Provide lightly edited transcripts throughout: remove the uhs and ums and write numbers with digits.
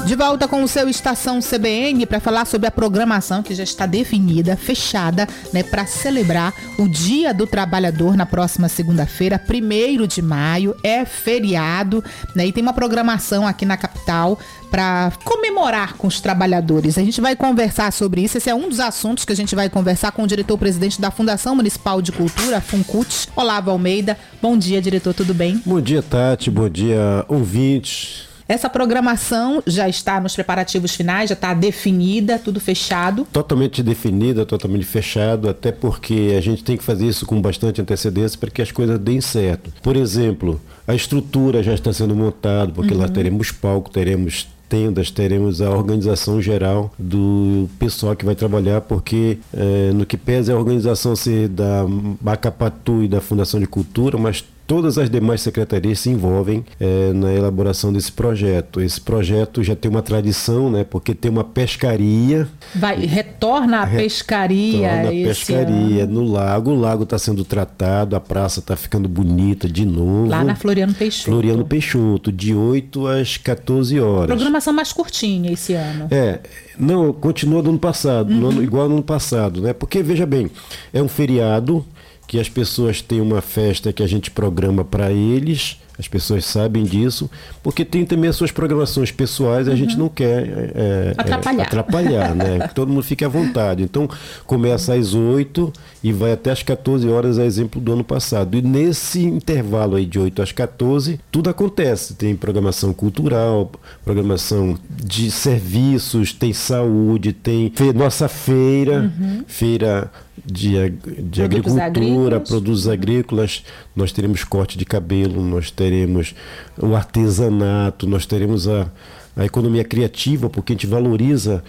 De volta com o seu Estação CBN para falar sobre a programação que já está definida, fechada, né, para celebrar o Dia do Trabalhador na próxima segunda-feira, 1º de maio, é feriado, né, e tem uma programação aqui na capital para comemorar com os trabalhadores. A gente vai conversar sobre isso, esse é um dos assuntos que a gente vai conversar com o diretor-presidente da Fundação Municipal de Cultura, FUNCUT, Olavo Almeida. Bom dia, diretor, tudo bem? Bom dia, Tati, bom dia, ouvintes. Essa programação já está nos preparativos finais, já está definida, tudo fechado? Totalmente definida, totalmente fechado, até porque a gente tem que fazer isso com bastante antecedência para que as coisas deem certo. Por exemplo, a estrutura já está sendo montada, porque lá teremos palco, teremos tendas, teremos a organização geral do pessoal que vai trabalhar, porque no que pesa é a organização ser da Macapatu e da Fundação de Cultura, mas todas as demais secretarias se envolvem na elaboração desse projeto. Esse projeto já tem uma tradição, né? Porque tem uma pescaria. Retorna a pescaria esse ano. No lago. O lago está sendo tratado, a praça está ficando bonita de novo. Lá na Floriano Peixoto. Floriano Peixoto, de 8 às 14 horas. Programação mais curtinha esse ano. Não, continua do ano passado, igual no ano passado, né? Porque, veja bem, é um feriado que as pessoas têm uma festa que a gente programa para eles, as pessoas sabem disso, porque tem também as suas programações pessoais, a gente não quer atrapalhar, né? Que todo mundo fique à vontade. Então, começa às 8 e vai até às 14 horas, a exemplo do ano passado. E nesse intervalo aí de 8 às 14, tudo acontece. Tem programação cultural, programação de serviços, tem saúde, tem nossa feira, feira de agricultura, produtos agrícolas, nós teremos corte de cabelo, nós teremos o artesanato, nós teremos a economia criativa, porque a gente valoriza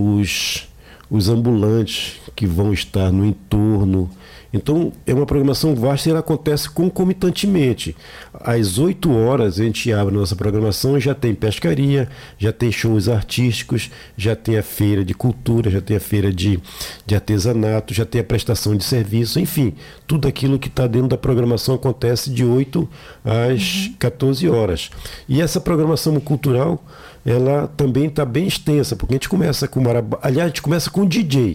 os ambulantes que vão estar no entorno. Então, é uma programação vasta e ela acontece concomitantemente. Às 8 horas, a gente abre a nossa programação e já tem pescaria, já tem shows artísticos, já tem a feira de cultura, já tem a feira de artesanato, já tem a prestação de serviço, enfim, tudo aquilo que está dentro da programação acontece de 8 às 14 horas. E essa programação cultural, ela também está bem extensa, porque a gente começa com marabá, aliás, a gente começa com DJ.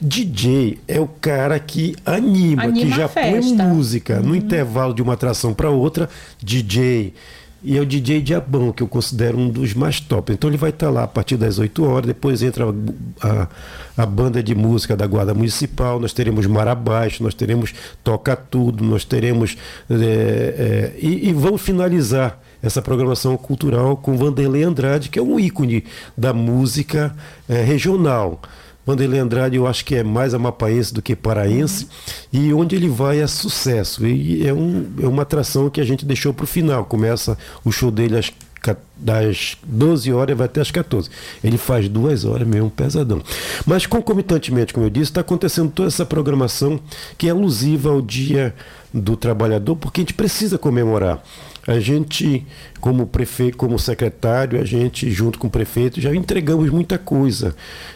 DJ é o cara que anima que já põe música no intervalo de uma atração para outra, DJ. E é o DJ Diabão, que eu considero um dos mais top. Então ele vai estar lá a partir das 8 horas, depois entra a banda de música da Guarda Municipal, nós teremos Marabás, nós teremos Toca Tudo, nós teremos... e vamos finalizar essa programação cultural com Vanderlei Andrade, que é um ícone da música regional. Vanderlei Andrade eu acho que é mais amapaense do que paraense, e onde ele vai é sucesso. E é uma atração que a gente deixou para o final. Começa o show dele das 12 horas e vai até às 14. Ele faz 2 horas mesmo, pesadão. Mas concomitantemente, como eu disse, está acontecendo toda essa programação que é alusiva ao Dia do Trabalhador, porque a gente precisa comemorar. A gente, como prefeito, como secretário, a gente, junto com o prefeito, já entregamos muita coisa.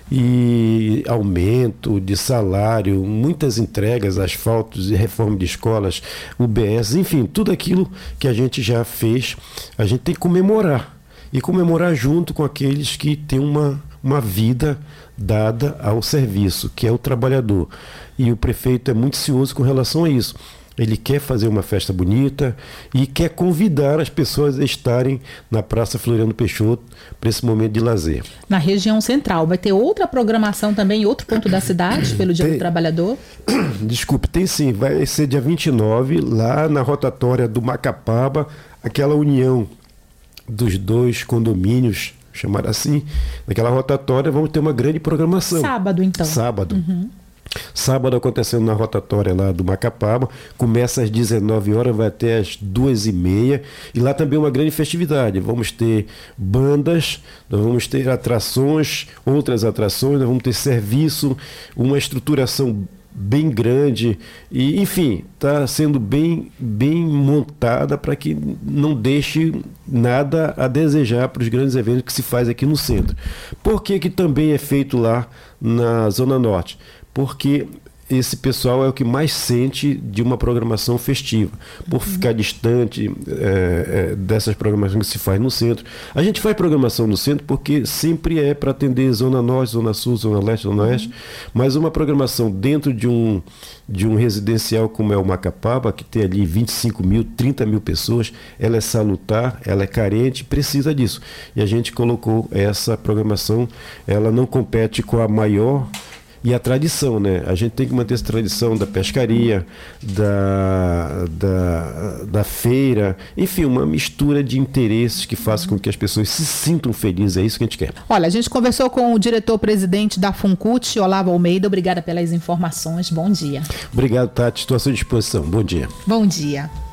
E aumento de salário, muitas entregas, asfaltos e reforma de escolas, UBS, enfim, tudo aquilo que a gente já fez, a gente tem que comemorar. E comemorar junto com aqueles que têm uma vida dada ao serviço, que é o trabalhador. E o prefeito é muito cioso com relação a isso. Ele quer fazer uma festa bonita e quer convidar as pessoas a estarem na Praça Floriano Peixoto para esse momento de lazer. Na região central, vai ter outra programação também em outro ponto da cidade, pelo Dia do Trabalhador? Desculpe, tem sim. Vai ser dia 29, lá na rotatória do Macapaba, aquela união dos 2 condomínios, chamar assim. Naquela rotatória vamos ter uma grande programação. Sábado, então. Sábado. Sábado acontecendo na rotatória lá do Macapaba, começa às 19 horas, vai até às 2h30, e lá também uma grande festividade. Vamos ter bandas, nós vamos ter atrações, outras atrações, nós vamos ter serviço, uma estruturação bem grande, e enfim, está sendo bem montada para que não deixe nada a desejar para os grandes eventos que se faz aqui no centro. Por que também é feito lá na Zona Norte? Porque esse pessoal é o que mais sente de uma programação festiva, por ficar distante dessas programações que se faz no centro. A gente faz programação no centro porque sempre é para atender Zona Norte, Zona Sul, Zona Leste, Zona Oeste, mas uma programação dentro de um residencial como é o Macapaba, que tem ali 25 mil, 30 mil pessoas, ela é salutar, ela é carente, precisa disso. E a gente colocou essa programação, ela não compete com a maior e a tradição, né? A gente tem que manter essa tradição da pescaria, da feira, enfim, uma mistura de interesses que faça com que as pessoas se sintam felizes, é isso que a gente quer. Olha, a gente conversou com o diretor-presidente da FUNCUT, Olavo Almeida, obrigada pelas informações, bom dia. Obrigado, Tati, estou à sua disposição, bom dia. Bom dia.